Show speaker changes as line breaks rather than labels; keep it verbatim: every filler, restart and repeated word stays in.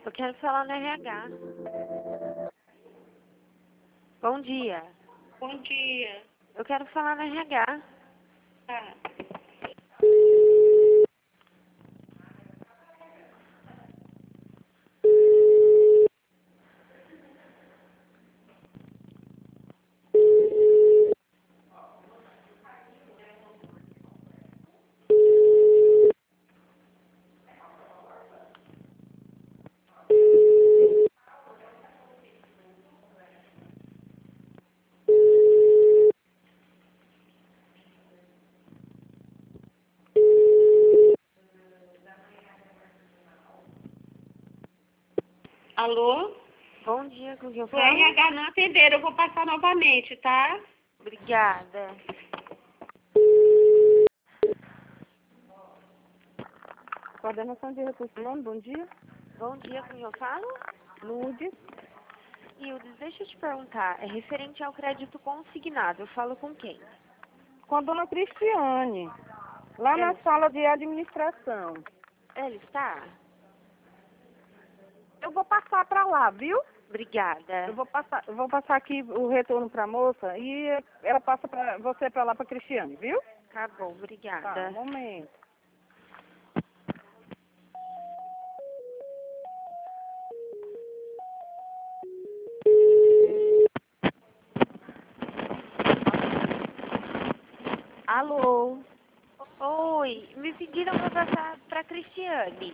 Eu quero falar no R H. Bom dia.
Bom dia.
Eu quero falar no R H.
Tá. Alô?
Bom dia, com quem eu
O
falo?
R H não atenderam, eu vou passar novamente, tá?
Obrigada.
Coordenação de recursos humanos, bom dia.
Bom dia, com quem eu falo?
Lourdes.
Hildes, deixa eu te perguntar. É referente ao crédito consignado. Eu falo com quem?
Com a dona Cristiane, lá na
Ela,
sala de administração.
ela está?
Eu vou passar para lá, viu?
Obrigada.
Eu vou passar, eu vou passar aqui o retorno para a moça e ela passa para você para lá para Cristiane, viu?
Tá bom,
Tá,
obrigada.
um momento. Alô?
Oi, me pediram pra passar pra Cristiane.